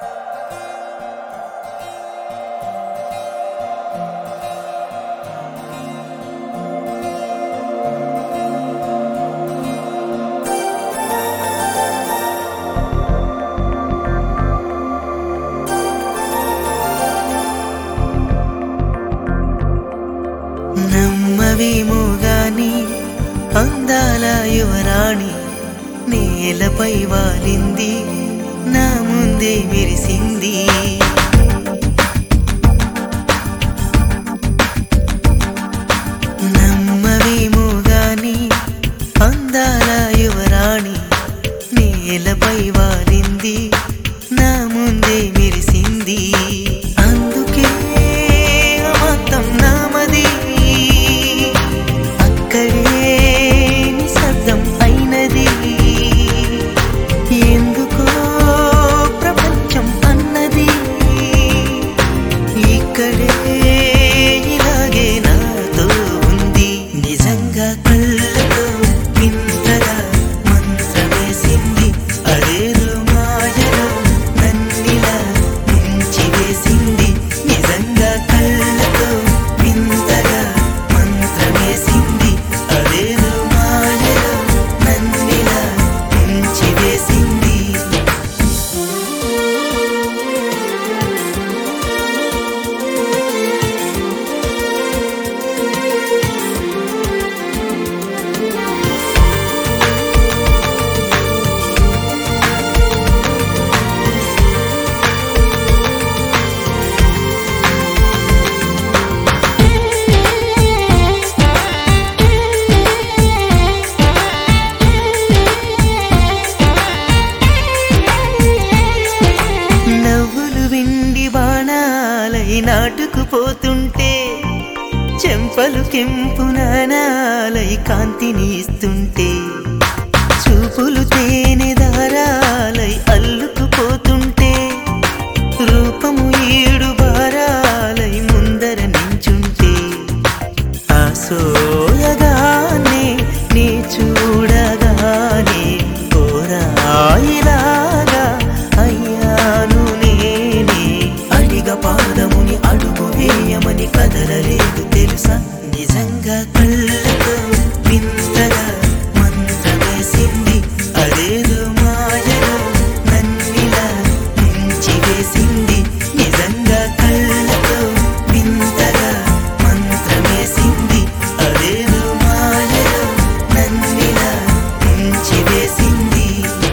నమ్మవేమో గాని అందాల యువరాణి నేలపై వాలింది, నా ముందే మెరిసింది. నమ్మవేమో గాని అందాల యువరాణి నేలపై వాలింది, నా ముందే మెరిసింది. అందుకే మొత్తం నామది, అక్కడే నిశ్శబ్దం అయినది. ఎందుకో ప్రపంచం అన్నది ఇక్కడే ఇలాగే నాతో ఉంది. నిజంగా కళ్ళతో వింతగా మంత్రమేసింది, అదేదో మాయలో నన్నిలా ముంచివేసింది. నిజంగా కళ్ళతో వింతగా మంత్రమేసింది, అదేదో మాయలో నన్నిలా ముంచివేసింది. నవ్వులు విండి బాణాలై నాటుకుపోతుంటే, చెంపలు కెంపు నాణాలై కాంతిని ఇస్తుంటే, చూపులు తేనె దారాలై అల్లుకుపోతుంటే, రూపము ఏడు బారాలై ముందర నించుంటే, ఆసోయగానే నీ చూడగానే కోరాయిలాగా అయ్యాను నేనే. అడిగ పాదముని అడుగు వేయమని కదలలేదు తెలుసా. నిజంగా కళ్ళతో వింతగా మంత్రమేసింది, అదేదో మాయలో నన్నిలా ముంచివేసింది. నిజంగా కళ్ళతో వింతగా మంత్రమేసింది, అదేదో మాయలో నన్నిలా ముంచివేసింది.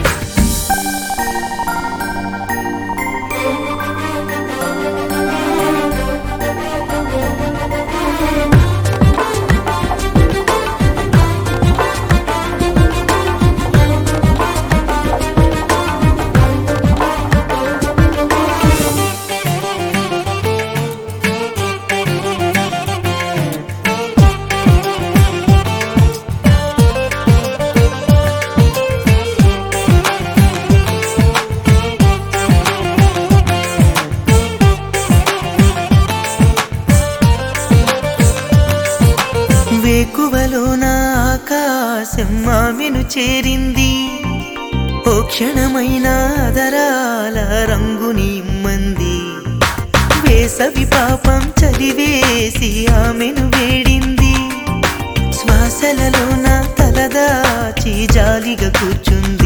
వేకువలో నా ఆకాశం ఆమెను చేరింది, ఓ క్షణమైన ఆదరాల రంగుని ఇమ్మంది. వేసవి పాపం చలివేసి ఆమెను వేడింది, శ్వాసలలో నా తలదాచి జాలిగా కూర్చుంది.